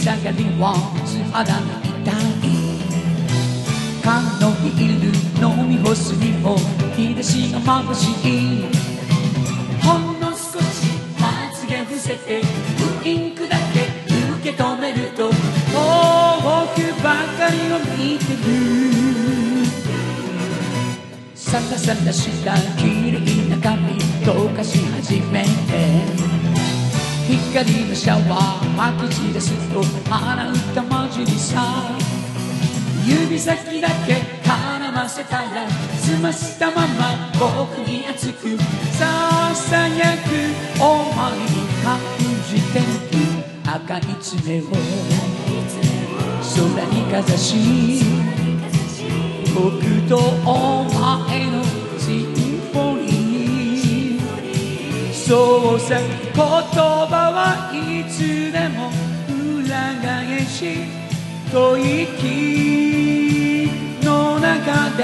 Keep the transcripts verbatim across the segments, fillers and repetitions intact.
下がりは素肌の痛い缶のビール飲み干すにも日差しが眩しいほんの少しまつげ伏せてウインクだけ受け止めると遠くばかりを見てるサラサラした綺麗な髪溶かし始めて光のシャワーまき散らすと鼻歌混じりさ指先だけ絡ませたら済ませたまま僕に熱くささやくお前に感じてる赤い爪を空にかざし僕とお前のシンフォニーそうさ言葉はいつでも裏返し吐息の中で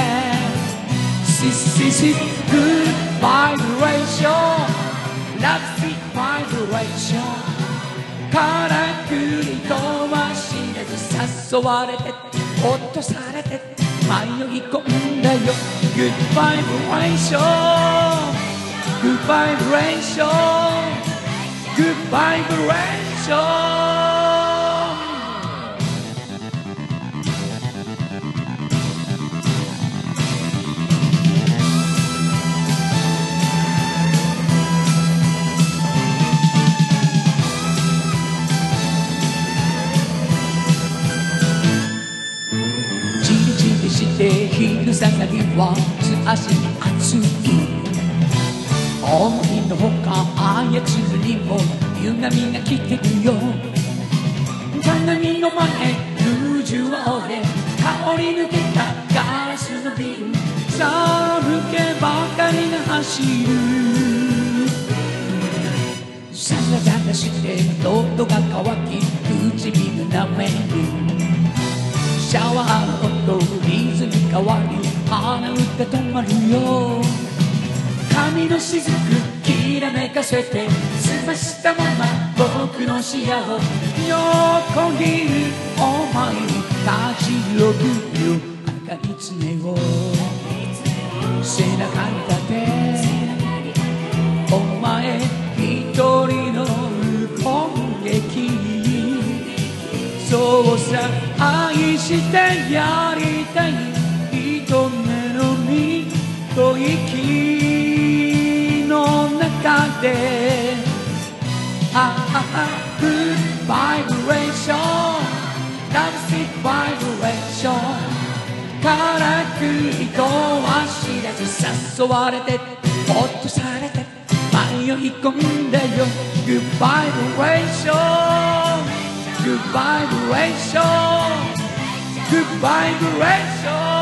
Sissy Good Vibration Love Sweet Vibration からくりとは知らず誘われて落とされて迷い込んだよ Good Vibration Good Vibration Good Vibration昼下がりは足熱い思いのほか操るにも歪みが来てるよ鏡の前空中は折れ香り抜けたガラスのビル寒気ばかりが走るサラサラして喉が渇き唇舐めるシャワーの音リズム変わり鼻歌止まるよ髪の雫きらめかせて澄ましたまま僕の視野を横切るお前に立ち寄るよ赤い爪を背中に立てお前一人の攻撃そうさ愛してやりたい人目のみ吐息の中でああ Good Vibration Love Sweet Vibration からくりとは知らず誘われて落とされて迷い込んだよ Good Vibration Good vibration, good vibration.